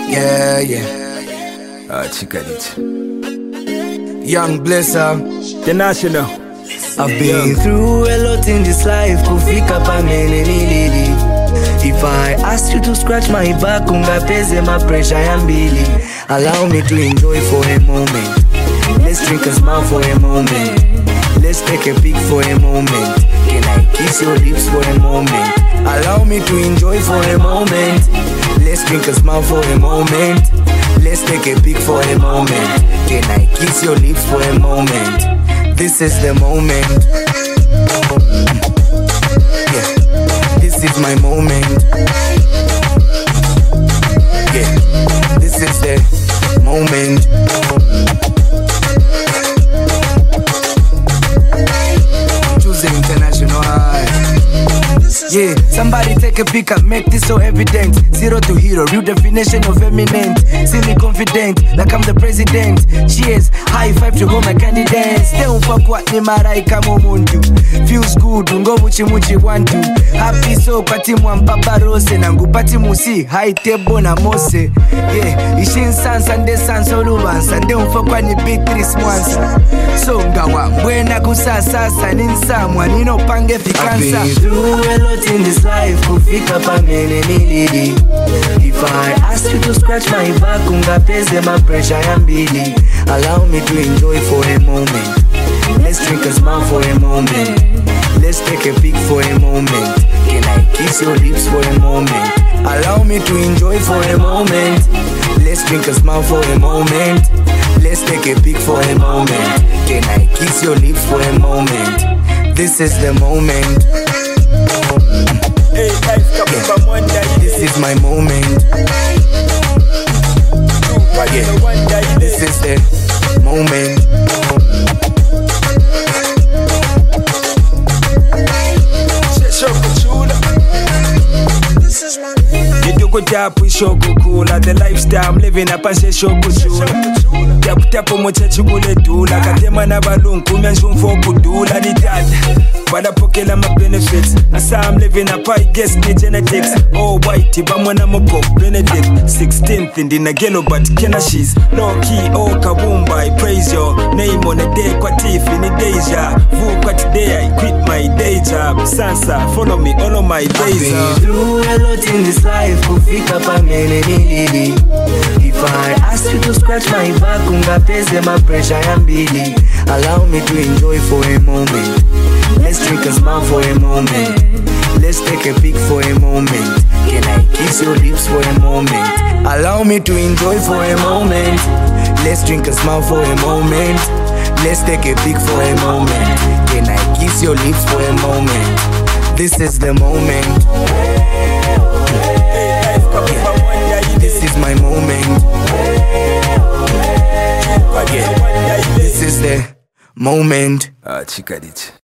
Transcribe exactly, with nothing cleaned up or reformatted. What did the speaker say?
Yeah, yeah. Ah, Chikadit. Young Blesser, The National. I've been through a lot in this life. Kufika pa mene nilili. If I ask you to scratch my back, ungapeze my pressure yambili. Allow me to enjoy for a moment. Let's drink a smile for a moment. Let's take a peek for a moment. Can I kiss your lips for a moment? Allow me to enjoy for a moment. Let's drink a smile for a moment. Let's take a peek for a moment. Can I kiss your lips for a moment? This is the moment. Yeah, this is my moment. Yeah, this is the moment. Choosing international high. Yeah, somebody take a pick up, make this so evident. Zero to hero, real definition of eminent. See me confident, like I'm the president. Cheers, high five to all my candidates. Don't fuck what ni marai kama muntu. Feels good, ungo muchi muchi want to. Happy so pati mwampapa rose. Nangu pati musi, high table na mose. Yeah, ishin sansa nde sansa ulubansa. Nde umfakwa ni Beatrice Mwansa. So ngawa, mwena kusasasa. Ninsamwa, nino pange fikansa. A lot in this life, kufika pa mene nilili. If I ask you to scratch my back, ungapeze my pressure yambili. Allow me to enjoy for a moment. Let's drink a smile for a moment. Let's take a peek for a moment. Can I kiss your lips for a moment? Allow me to enjoy for a moment. Let's drink a smile for a moment. Let's take a peek for a moment. Can I kiss your lips for a moment? This is the moment. Hey, life coming from one day. This is my moment. Yeah, this is the moment. Go tap with shogo cooler. The lifestyle I'm living up and say shogo chula. Tap tap on muchachi kule dula. Katema na balloon kumya nshumfo kudula ni dad. Bada pokela my benefits. Asa I'm living up I guess the genetics. Oh white bamwana mopo Benedict. Sixteenth in the nagelo but kena she's low key. Oh kabumba I praise your name on the day kwa tif in the deja. Vu kwa today I quit my day job. Sansa follow me all of my days. I've been through a lot in this life. Kufika pa mene nilili. If I ask you to scratch my back, ungapeze my pressure yambili. Allow me to enjoy for a moment. Let's drink a smile for a moment. Let's take a peek for a moment. Can I kiss your lips for a moment? Allow me to enjoy for a moment. Let's drink a smile for a moment. Let's take a peek for a moment. Can I kiss your lips for a moment? This is the moment. This is my moment. Yeah, this is the moment. Ah, Chikadit.